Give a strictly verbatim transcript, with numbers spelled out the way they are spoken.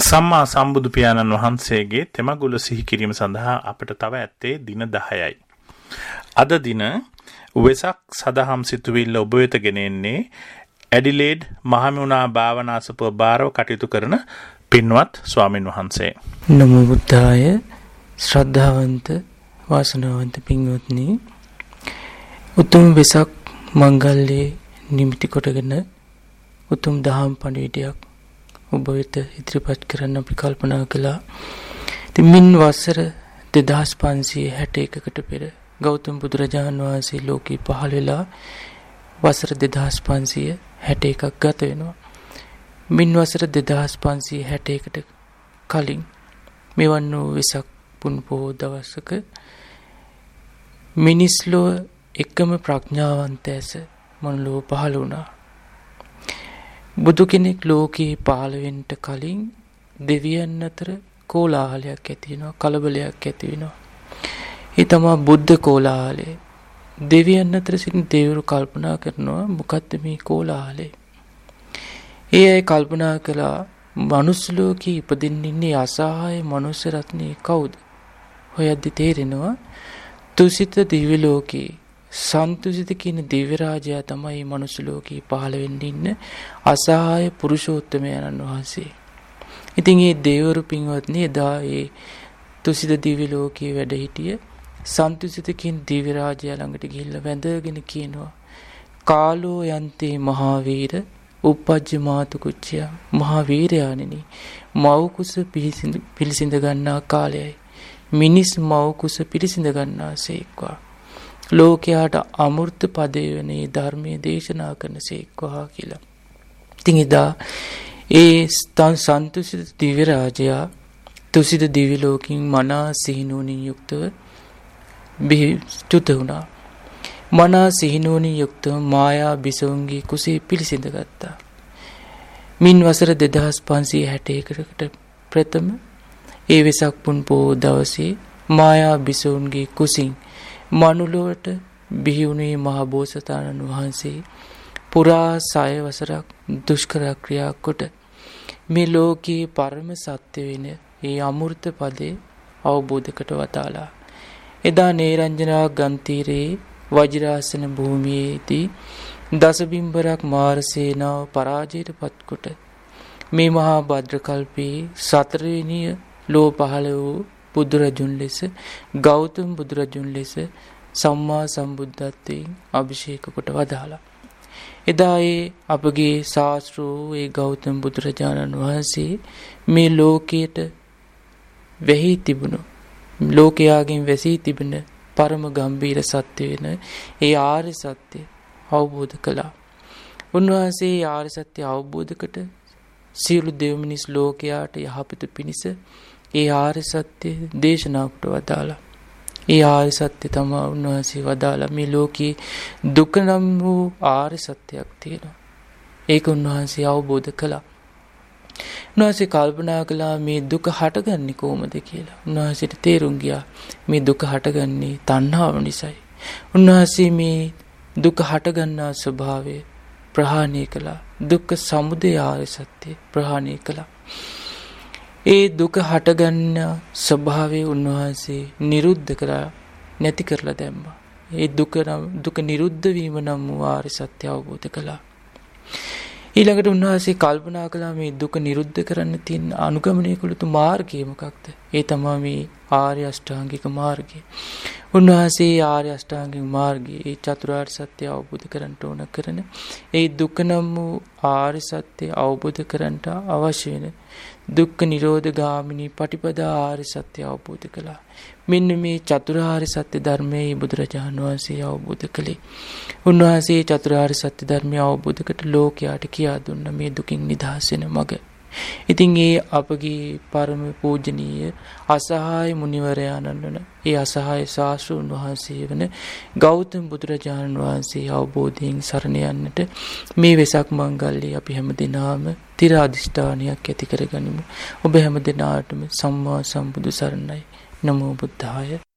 සම්මා සම්බුදු පියාණන් වහන්සේගේ තෙමගුල සිහි කිරීම සඳහා අපට තව ඇත්තේ දින දහයයි. අද දින වෙසක් සදහම් සිතුවිල්ල ඔබ වෙත ගෙනෙන්නේ ඇඩිලේඩ් මහමෙවුනා භාවනාසපුව බාරව කටයුතු කරන පින්වත් ස්වාමින් වහන්සේ. නමෝ බුද්ධාය. ශ්‍රද්ධාවන්ත වාසනාවන්ත පින්වත්නි, උතුම් වෙසක් මංගල්‍යයේ නිමිති කොටගෙන උතුම් දහම් පණිවිඩයක් ඔබ වෙත ඉදිරිපත් කරන්න අපි කල්පනා කළා. ඉතින් මින් වසර දෙදහස් පන්සිය හැට එකකට පෙර ගෞතම බුදුරජාණන් වහන්සේ ලෝකේ පහළ වෙලා වසර දෙදහස් පන්සිය හැට එකක් ගත වෙනවා. මින් වසර දෙදහස් පන්සිය හැට එකට කලින් මෙවන් වූ වෙසක් පුන් පොහෝ දවසක මිනිස් ලොව එකම ප්‍රඥාවන්ත ඇස මනුලොව පහළ වුණා. බුදු කෙනෙක් ලෝකේ පහළ වෙන්න කලින් දෙවියන් අතර කෝලාහලයක් ඇති වෙනවා, කලබලයක් ඇති වෙනවා. ඒ තමයි බුද්ධ කෝලාහලය. දෙවියන් අතර සිටින දෙවිවරු කල්පනා කරනවා, මොකද්ද මේ කෝලාහලය? ඒ අය කල්පනා කළා, මනුස්ස ලෝකේ ඉපදින්න ඉන්නේ අසහාය මනුස්ස රත්නේ කවුද? හොයද්දි තේරෙනවා තුසිත දිව්‍ය ලෝකේ සන්තුසිත කියන දිව්‍ය රාජයා තමයි මනුස්ස ලෝකේ පහළ වෙන්න ඉන්න අසහාය පුරුෂෝත්තමයන්න් වහන්සේ. ඉතින් මේ දේවරු පින්වත්නි එදා ඒ තුසිත දිව්‍ය ලෝකේ වැඩ සිටිය සන්තුසිත කියන දිව්‍ය රාජයා ළඟට ගිහිල්ලා වැඳගෙන කියනවා, කාලෝ යන්තේ මහාවීර උපජ්ජ මාතු කුච්චය. මහා වීරයාණෙනි, මව් කුස පිළිසිඳ ගන්නා කාලයයි. මිනිස් මව් කුස පිළිසිඳ ගන්නාසේක්වා. ලෝකයාට අමෘත පදේ වනේ ධර්මයේ දේශනා කරනසේක්වා කියලා. ඉතින් එදා ඒ ස්තන් සන්තුසිත දිව්‍ය රාජයා තුසිත දිව්‍ය ලෝකින් මනා සිහිනුවණින් යුක්තව බිහිචුත වුණා. මනා සිහිනුවණින් යුක්තව මායා බිසෝන්ගේ කුසේ පිළිසිඳ ගත්තා. මින් වසර දෙදහස් පන්සිය හැට එකකට ප්‍රථම ඒ වෙසක් පුන් පොහෝ දවසේ මායා බිසෝන්ගේ කුසින් මනුලොවට බිහි වුණේ මහ බෝසතාණන් වහන්සේ පුරා සය වසරක් දුෂ්කර ක්‍රියා කොට මේ ලෝකයේ පරම සත්‍ය වෙන ඒ අමෘත පදේ අවබෝධ කොට වදාලා. එදා නේරංජනා ගන්තීරේ වජිරාසන භූමියේදී දසබිම්බරක් මාර සේනාව පරාජයට පත්කොට මේ මහා භද්‍ර කල්පයේ සතරවෙනි ලෝ පහළ වූ බුදුරජුන් ලෙස ගෞතම බුදුරජුන් ලෙස සම්මා සම්බුද්ධත්වයෙන් අභිෂේක කොට වදාලා. එදා ඒ අපගේ ශාස්ත්‍රෝ ඒ ගෞතම බුදුරජාණන් වහන්සේ මේ ලෝකයට වෙහි තිබුණු ලෝකයාගෙන් වැසී තිබෙන පරම ගම්බීර සත්‍ය වෙන ඒ ආර්ය සත්‍ය අවබෝධ කළා. උන්වහන්සේ ආර්ය සත්‍ය අවබෝධ කොට සියලු දෙව් මිනිස් ලෝකයාට යහපත පිණිස ඒ ආර්ය සත්‍ය දේශනා කොට වදාලා. ඒ ආර්ය සත්‍ය තමයි උන්වහන්සේ වදාලා මේ ලෝකේ දුක නම් වූ ආර්ය සත්‍යයක් තියෙනවා. ඒක උන්වහන්සේ අවබෝධ කළා. උන්වහන්සේ කල්පනා කළා මේ දුක හටගන්නේ කොහොමද කියලා. උන්වහන්සේට තේරුම් ගියා මේ දුක හටගන්නේ තණ්හාව නිසායි. උන්වහන්සේ මේ දුක හටගන්නා ස්වභාවය ප්‍රහාණය කළා. දුක්ඛ සමුදය ආර්ය සත්‍ය ප්‍රහාණය කළා. ඒ දුක හටගන්න ස්වභාවය උන්වහන්සේ නිරුද්ධ කරලා නැති කරලා දැම්මා. ඒ දුක දුක නිරුද්ධ වීම නම් වූ ආර්ය සත්‍ය අවබෝධ කළා. ඊළඟට උන්වහන්සේ කල්පනා කළා මේ දුක නිරුද්ධ කරන්න තියෙන අනුගමනය කළ යුතු මාර්ගය මොකක්ද? ඒ තමයි මේ ආර්ය අෂ්ටාංගික මාර්ගය. උන්වහන්සේ ආර්ය අෂ්ටාංගික මාර්ගයේ ඒ චතුරාර්ය සත්‍ය අවබෝධ කරගන්න ඕන කරන ඒ දුක නම් වූ ආර්ය සත්‍ය අවබෝධ කරගන්නට අවශ්‍ය වෙන දුක්ඛ නිරෝධ ගාමිනී පටිපදා ආර්ය සත්‍ය අවබෝධ කළා. මෙන්න මේ චතුරාර්ය සත්‍ය ධර්මයේ බුදුරජාණන් වහන්සේ අවබෝධ කළේ. උන්වහන්සේ චතුරාර්ය සත්‍ය ධර්මය අවබෝධ කොට ලෝකයාට කියා දුන්න මේ දුකින් නිදහස් වෙන මඟ. ඉතින් ඒ අපගේ පරම පූජනීය අසහාය මුනිවරයාණන් වන ඒ අසහාය ශාස්ත්‍රඥ වහන්සේ වන ගෞතම බුදුරජාණන් වහන්සේ අවබෝධයෙන් සරණ යන්නට මේ වෙසක් මංගල්‍යය අපි හැමදෙනාම තිර අධිෂ්ඨානයක් ඇති කරගනිමු. ඔබ හැමදෙනාටම සම්මා සම්බුදු සරණයි. නමෝ බුද්ධාය.